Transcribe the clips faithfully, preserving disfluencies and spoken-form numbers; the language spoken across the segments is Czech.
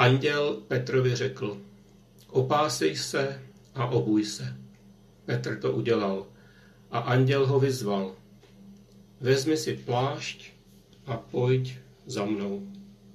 anděl Petrovi řekl: opásej se a obuj se. Petr to udělal a anděl ho vyzval: vezmi si plášť a pojď za mnou.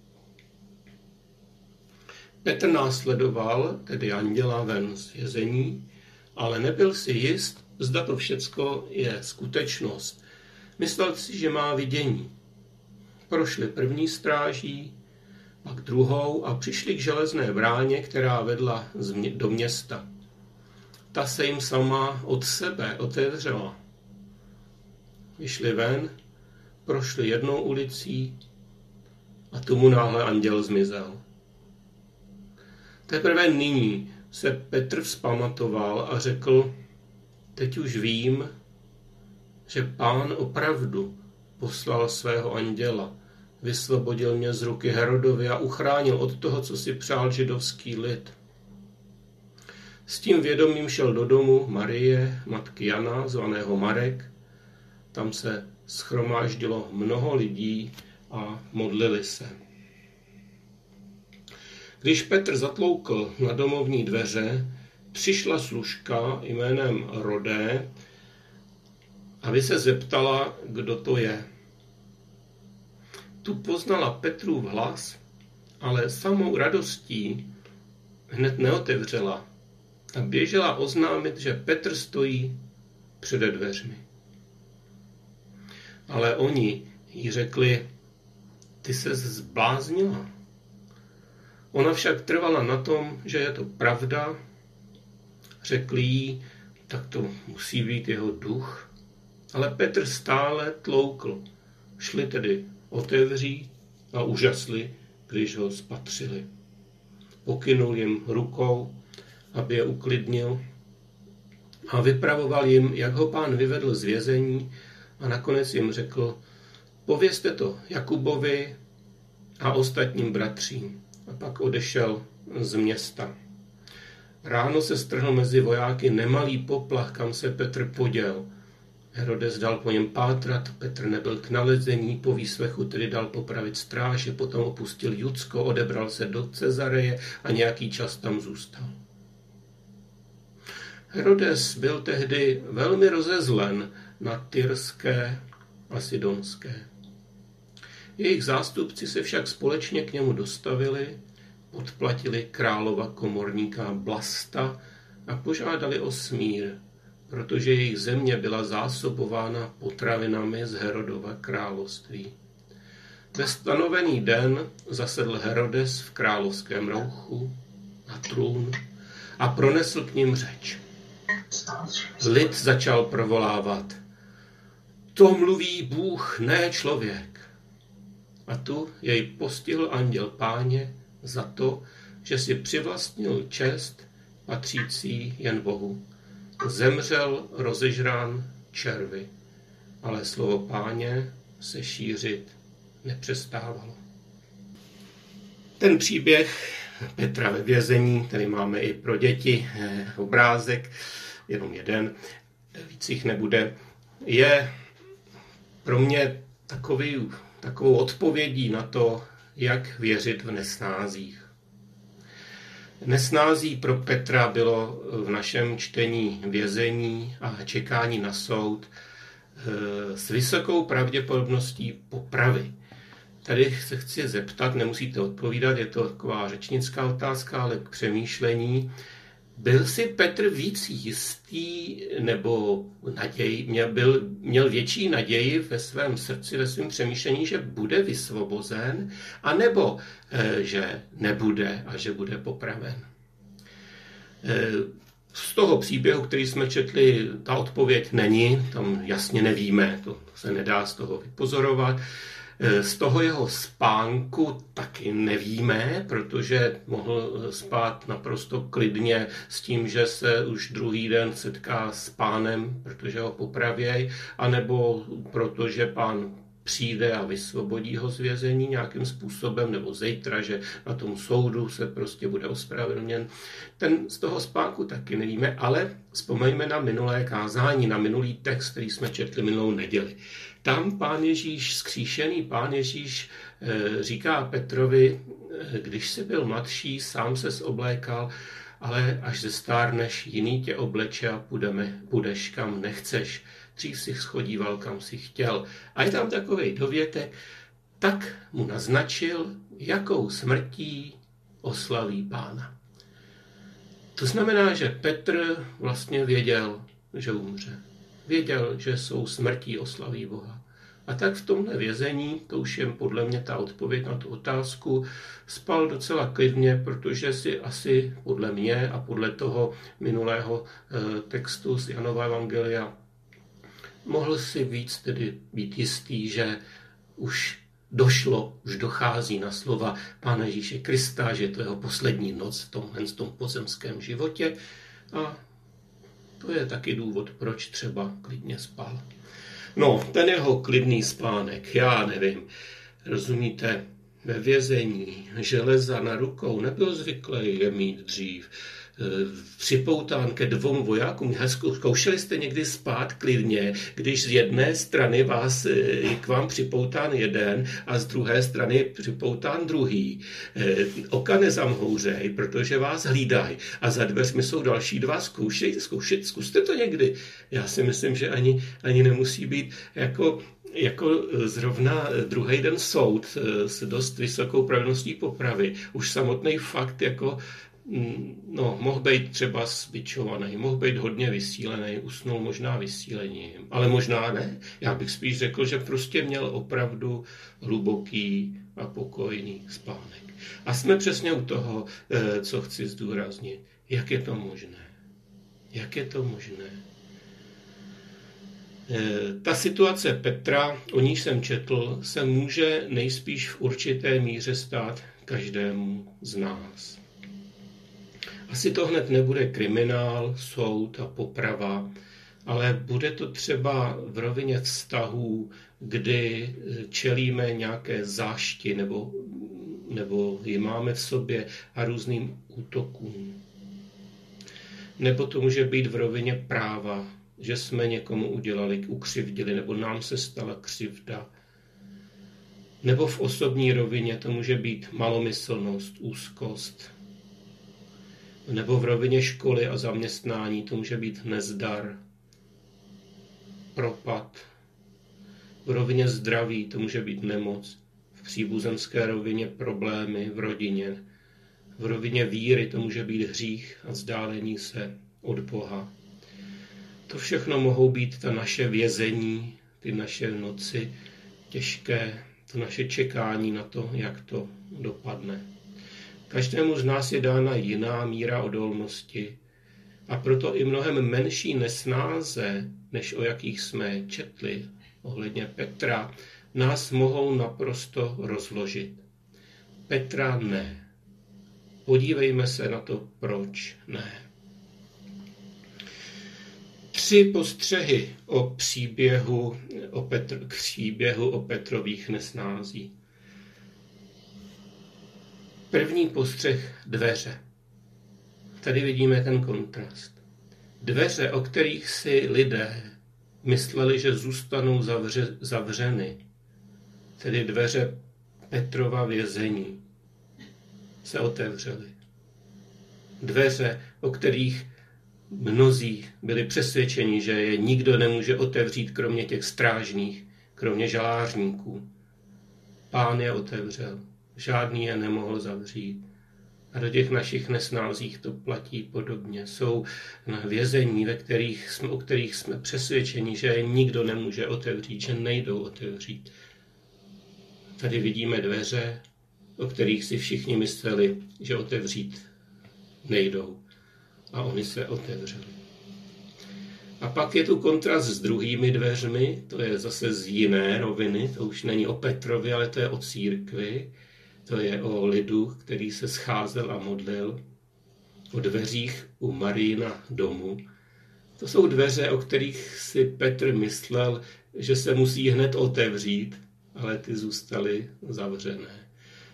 Petr následoval tedy anděla ven z vězení, ale nebyl si jist, zda to všecko je skutečnost. Myslel si, že má vidění. Prošli první stráží, pak druhou a přišli k železné bráně, která vedla do města. Ta se jim sama od sebe otevřela. Vyšli ven, prošli jednou ulicí a tomu náhle anděl zmizel. Teprve nyní se Petr vzpamatoval a řekl: teď už vím, že Pán opravdu poslal svého anděla, vysvobodil mě z ruky Herodovi a uchránil od toho, co si přál židovský lid. S tím vědomím šel do domu Marie, matky Jana, zvaného Marek. Tam se shromáždilo mnoho lidí a modlili se. Když Petr zatloukl na domovní dveře, přišla služka jménem Rodé, aby se zeptala, kdo to je. Tu poznala Petrův hlas, ale samou radostí hned neotevřela a běžela oznámit, že Petr stojí přede dveřmi. Ale oni jí řekli: ty se zbláznila. Ona však trvala na tom, že je to pravda. Řekli jí: tak to musí být jeho duch. Ale Petr stále tloukl. Šli tedy otevřít a užasli, když ho spatřili. Pokynul jim rukou, aby je uklidnil, a vypravoval jim, jak ho Pán vyvedl z vězení, a nakonec jim řekl: povězte to Jakubovi a ostatním bratřím. A pak odešel z města. Ráno se strhl mezi vojáky nemalý poplach, kam se Petr poděl. Herodes dal po něm pátrat, Petr nebyl k nalezení, po výslechu tedy dal popravit stráže, potom opustil Judsko, odebral se do Cezareje a nějaký čas tam zůstal. Herodes byl tehdy velmi rozezlen na tyrské a sidonské. Jejich zástupci se však společně k němu dostavili, podplatili králova komorníka Blasta a požádali o smír, protože jejich země byla zásobována potravinami z Herodova království. Ve stanovený den zasedl Herodes v královském rouchu na trůn a pronesl k nim řeč. Lid začal provolávat: to mluví Bůh, ne člověk. A tu jej postihl anděl Páně za to, že si přivlastnil čest patřící jen Bohu. Zemřel rozežrán červy, ale slovo Páně se šířit nepřestávalo. Ten příběh Petra ve vězení, tady máme i pro děti obrázek, jenom jeden, víc jich nebude, je pro mě takový, takovou odpovědí na to, jak věřit v nesnázích. Nesnází pro Petra bylo v našem čtení vězení a čekání na soud s vysokou pravděpodobností popravy. Tady se chci zeptat, nemusíte odpovídat, je to taková řečnická otázka, ale k přemýšlení. Byl si Petr víc jistý, nebo naději, měl, byl, měl větší naději ve svém srdci, ve svém přemýšlení, že bude vysvobozen, anebo že nebude a že bude popraven? Z toho příběhu, který jsme četli, ta odpověď není, tam jasně nevíme, to se nedá z toho vypozorovat. Z toho jeho spánku taky nevíme, protože mohl spát naprosto klidně s tím, že se už druhý den setká s Pánem, protože ho popravějí, anebo protože Pán přijde a vysvobodí ho z vězení nějakým způsobem, nebo zítra, že na tom soudu se prostě bude ospravedlněn. Ten z toho spánku taky nevíme, ale vzpomeňme na minulé kázání, na minulý text, který jsme četli minulou neděli. Tam Pán Ježíš, zkříšený Pán Ježíš Říká Petrovi, když jsi byl mladší, sám ses oblékal, ale až zestárneš, jiný tě obleče a půjdeme, půjdeš kam nechceš. Dřív si schodíval, kam si chtěl. A je tam takovej dovětek, tak mu naznačil, jakou smrtí oslaví Pána. To znamená, že Petr vlastně věděl, že umře. Věděl, že jsou smrtí oslaví Boha. A tak v tomhle vězení, to už je podle mě ta odpověď na tu otázku, spal docela klidně, protože si asi podle mě a podle toho minulého textu z Janova evangelia mohl si víc tedy být jistý, že už došlo, už dochází na slova Pána Ježíše Krista, že to je jeho poslední noc v tomhle v tom pozemském životě. A to je taky důvod, proč třeba klidně spal. No, ten jeho klidný spánek, já nevím, rozumíte, ve vězení železa na rukou nebyl zvyklý je mít dřív. Připoután ke dvou vojákům. Zkoušeli jste někdy spát klidně, když z jedné strany vás je k vám připoután jeden a z druhé strany připoután druhý. Oka nezamhouřej, protože vás hlídají. A za dveřmi jsou další dva. Zkoušej, zkoušej, zkuste to někdy. Já si myslím, že ani, ani nemusí být jako jako zrovna druhý den soud s dost vysokou pravděpodobností popravy. Už samotný fakt jako no, mohl být třeba zbičovaný, mohl být hodně vysílený, usnul možná vysílením, ale možná ne. Já bych spíš řekl, že prostě měl opravdu hluboký a pokojný spánek. A jsme přesně u toho, co chci zdůraznit. Jak je to možné? Jak je to možné? Ta situace Petra, o níž jsem četl, se může nejspíš v určité míře stát každému z nás. Asi to hned nebude kriminál, soud a poprava, ale bude to třeba v rovině vztahů, kdy čelíme nějaké zášti nebo, nebo ji máme v sobě a různým útokům. Nebo to může být v rovině práva, že jsme někomu udělali, ukřivdili, nebo nám se stala křivda. Nebo v osobní rovině to může být malomyslnost, úzkost. Nebo v rovině školy a zaměstnání to může být nezdar, propad. V rovině zdraví to může být nemoc. V příbuzenské rovině problémy v rodině. V rovině víry to může být hřích a vzdálení se od Boha. To všechno mohou být ta naše vězení, ty naše noci těžké, to naše čekání na to, jak to dopadne. Každému z nás je dána jiná míra odolnosti a proto i mnohem menší nesnáze, než o jakých jsme četli ohledně Petra, nás mohou naprosto rozložit. Petra ne. Podívejme se na to, proč ne. Tři postřehy o příběhu o, Petr, k příběhu o Petrových nesnází. První postřeh dveře. Tady vidíme ten kontrast. Dveře, o kterých si lidé mysleli, že zůstanou zavře, zavřeny, tedy dveře Petrova vězení, se otevřely. Dveře, o kterých mnozí byli přesvědčeni, že je nikdo nemůže otevřít kromě těch strážných, kromě žalářníků. Pán je otevřel, žádný je nemohl zavřít. A do těch našich nesnázích to platí podobně. Jsou vězení, ve kterých jsme, o kterých jsme přesvědčeni, že je nikdo nemůže otevřít, že nejdou otevřít. Tady vidíme dveře, o kterých si všichni mysleli, že otevřít nejdou. A oni se otevřeli. A pak je tu kontrast s druhými dveřmi, to je zase z jiné roviny, to už není o Petrovi, ale to je o církvi, to je o lidu, který se scházel a modlil, o dveřích u Marijina domu. To jsou dveře, o kterých si Petr myslel, že se musí hned otevřít, ale ty zůstaly zavřené.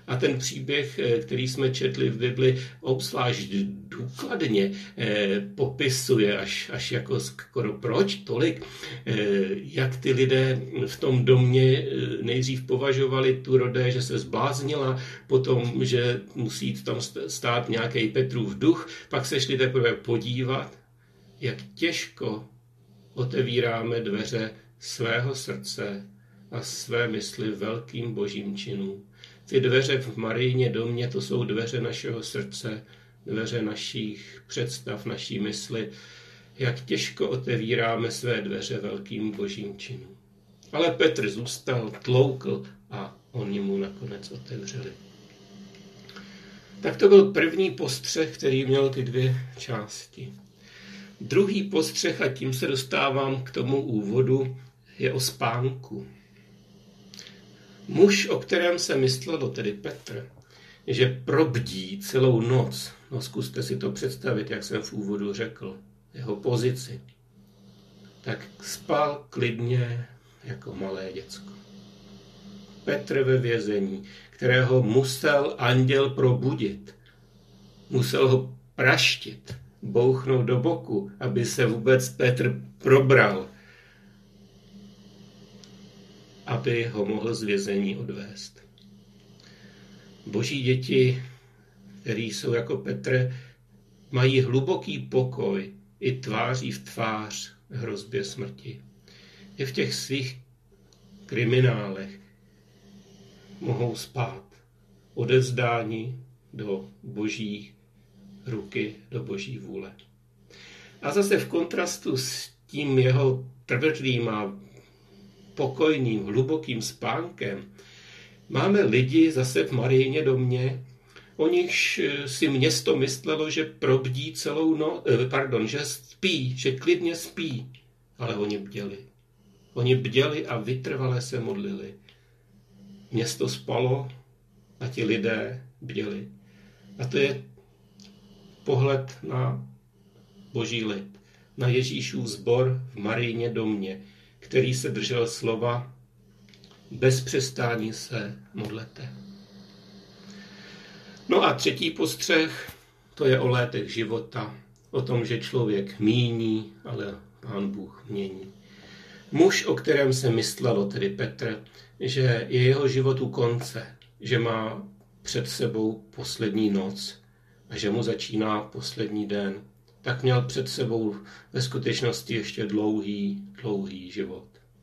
A ten příběh, který jsme četli v Bibli, obzvlášť důkladně eh, popisuje, až, až jako skoro proč tolik, eh, jak ty lidé v tom domě nejdřív považovali tu Rodé, že se zbláznila, potom, že musí tam stát nějaký Petrův duch, pak se šli teprve podívat, jak těžko otevíráme dveře svého srdce a své mysli velkým božím činům. Ty dveře v Marijně domě, to jsou dveře našeho srdce, dveře našich představ, naší mysli. Jak těžko otevíráme své dveře velkým božím činům. Ale Petr zůstal, tloukl a oni mu nakonec otevřeli. Tak to byl první postřeh, který měl ty dvě části. Druhý postřeh, a tím se dostávám k tomu úvodu, je o spánku. Muž, o kterém se myslelo, tedy Petr, že probdí celou noc, no zkuste si to představit, jak jsem v úvodu řekl, jeho pozici, tak spal klidně jako malé děcko. Petr ve vězení, kterého musel anděl probudit, musel ho praštit, bouchnout do boku, aby se vůbec Petr probral, aby ho mohl z vězení odvést. Boží děti, který jsou jako Petr, mají hluboký pokoj i tváří v tvář hrozbě smrti. I v těch svých kriminálech mohou spát odevzdáni do boží ruky, do boží vůle. A zase v kontrastu s tím jeho tvrdým a pokojným, hlubokým spánkem máme lidi zase v Marijně domě, o nichž si město myslelo, že probdí celou noc, pardon, že spí, že klidně spí, ale oni bděli. Oni bděli a vytrvale se modlili. Město spalo a ti lidé bděli. A to je pohled na boží lid, na Ježíšův sbor v Marijně domě, který se držel slova bez přestání se modlete. No a třetí postřeh, to je o létech života, o tom, že člověk míní, ale Pán Bůh mění. Muž, o kterém se myslelo, tedy Petr, že je jeho život u konce, že má před sebou poslední noc a že mu začíná poslední den, tak měl před sebou ve skutečnosti ještě dlouhý, dlouhý život.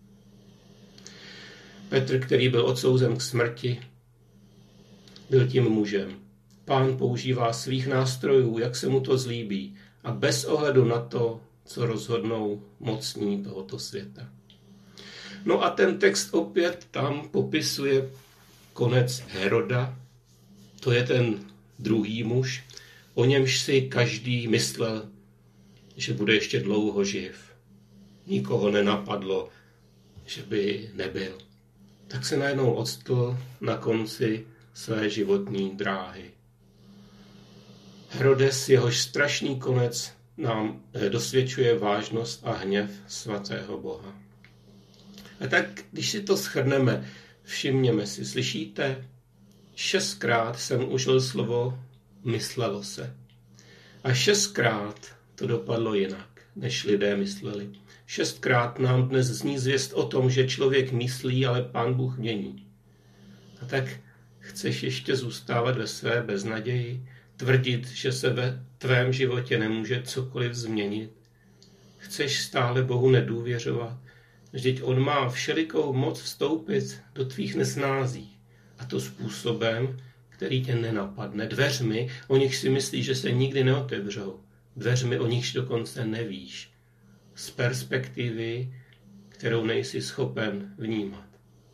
Petr, který byl odsouzen k smrti, byl tím mužem. Pán používá svých nástrojů, jak se mu to zlíbí, a bez ohledu na to, co rozhodnou mocní tohoto světa. No a ten text opět tam popisuje konec Heroda. To je ten druhý muž, o němž si každý myslel, že bude ještě dlouho živ. Nikoho nenapadlo, že by nebyl. Tak se najednou octl na konci své životní dráhy. Herodes, jehož strašný konec nám dosvědčuje vážnost a hněv svatého Boha. A tak, když si to shrneme, všimněme si, slyšíte? Šestkrát jsem užil slovo myslelo se. A šestkrát to dopadlo jinak, než lidé mysleli. Šestkrát nám dnes zní zvěst o tom, že člověk myslí, ale Pán Bůh mění. A tak chceš ještě zůstávat ve své beznaději, tvrdit, že se ve tvém životě nemůže cokoliv změnit. Chceš stále Bohu nedůvěřovat, vždyť on má všelikou moc vstoupit do tvých nesnází. A to způsobem, který tě nenapadne. Dveřmi, o nich si myslíš, že se nikdy neotevřou. Dveřmi, o nichž dokonce nevíš. Z perspektivy, kterou nejsi schopen vnímat.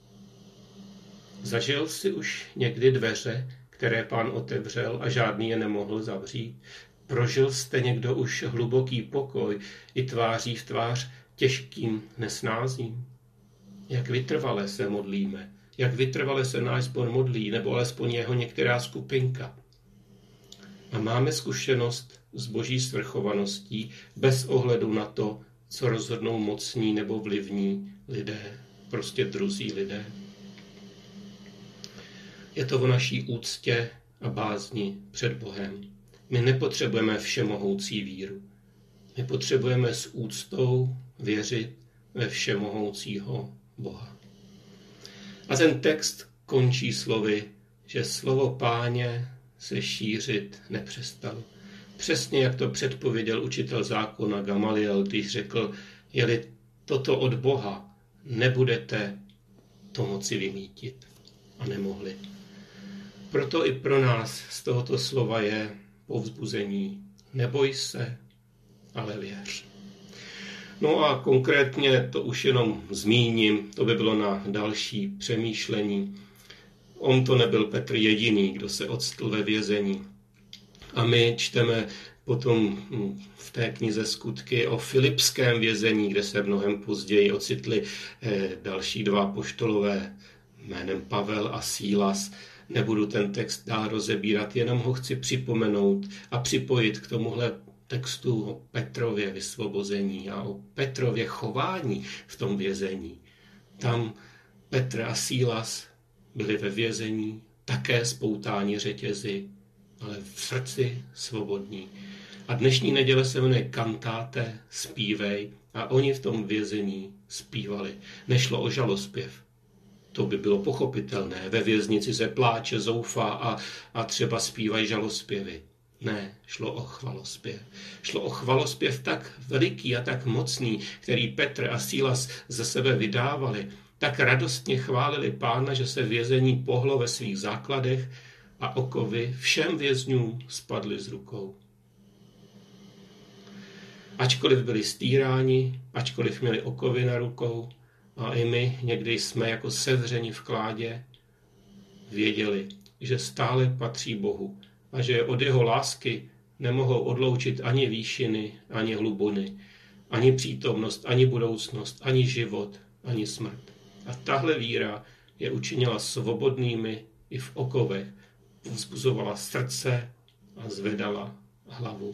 Zažil jsi už někdy dveře, které Pán otevřel a žádný je nemohl zavřít? Prožil jste někdo už hluboký pokoj i tváří v tvář těžkým nesnázím? Jak vytrvale se modlíme, jak vytrvale se náš sbor modlí, nebo alespoň jeho některá skupinka. A máme zkušenost s boží svrchovaností bez ohledu na to, co rozhodnou mocní nebo vlivní lidé, prostě druzí lidé. Je to o naší úctě a bázni před Bohem. My nepotřebujeme všemohoucí víru. My potřebujeme s úctou věřit ve všemohoucího Boha. A ten text končí slovy, že slovo Páně se šířit nepřestalo. Přesně jak to předpověděl učitel zákona Gamaliel, když řekl, je-li toto od Boha, nebudete to moci vymítit. A nemohli. Proto i pro nás z tohoto slova je povzbuzení. Neboj se, ale věř. No a konkrétně to už jenom zmíním, to by bylo na další přemýšlení. On to nebyl Petr jediný, kdo se octl ve vězení. A my čteme potom v té knize Skutky o Filipském vězení, kde se mnohem později ocitli další dva apoštolové jménem Pavel a Sílas. Nebudu ten text dál rozebírat, jenom ho chci připomenout a připojit k tomuhle textu o Petrově vysvobození a o Petrově chování v tom vězení. Tam Petr a Sílas byli ve vězení, také spoutáni řetězy, ale v srdci svobodní. A dnešní neděle se jmenuje Kantáte, zpívej, a oni v tom vězení zpívali. Nešlo o žalospěv. To by bylo pochopitelné. Ve věznici se pláče, zoufá a, a třeba zpívají žalospěvy. Ne, šlo o chvalospěv. Šlo o chvalospěv tak veliký a tak mocný, který Petr a Sílas ze sebe vydávali. Tak radostně chválili Pána, že se vězení pohlo ve svých základech a okovy všem vězňům spadly z rukou. Ačkoliv byli stýráni, ačkoliv měli okovy na rukou, a i my někdy jsme jako sevřeni v kládě věděli, že stále patří Bohu a že od jeho lásky nemohou odloučit ani výšiny, ani hlubiny, ani přítomnost, ani budoucnost, ani život, ani smrt. A tahle víra je učinila svobodnými i v okovech, povzbuzovala srdce a zvedala hlavu.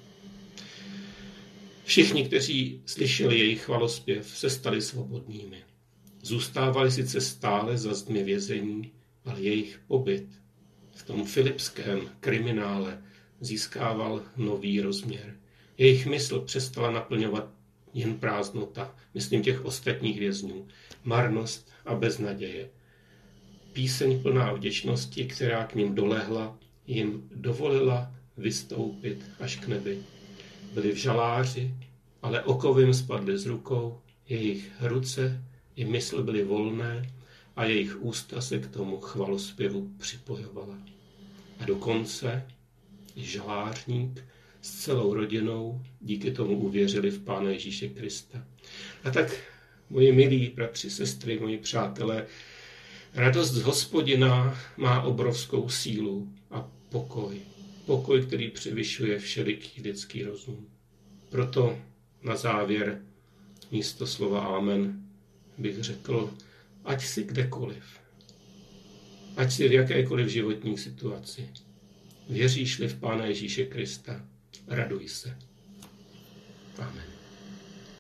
Všichni, kteří slyšeli jejich chvalospěv, se stali svobodnými. Zůstávali sice stále za zdmi vězení, ale jejich pobyt v tom filipském kriminále získával nový rozměr. Jejich mysl přestala naplňovat jen prázdnota, myslím těch ostatních vězňů, marnost a beznaděje. Píseň plná vděčnosti, která k nim dolehla, jim dovolila vystoupit až k nebi. Byli v žaláři, ale okovy jim spadly z rukou, jejich ruce i mysl byly volné a jejich ústa se k tomu chvalospěvu připojovala. A dokonce i žalářník s celou rodinou díky tomu uvěřili v Pána Ježíše Krista. A tak, moji milí bratři, sestry, moji přátelé, radost z Hospodina má obrovskou sílu a pokoj. Pokoj, který převyšuje všeliký lidský rozum. Proto na závěr místo slova amen bych řekl, ať si kdekoliv, ať si v jakékoliv životní situaci, věříš-li v Pána Ježíše Krista, raduj se. Amen.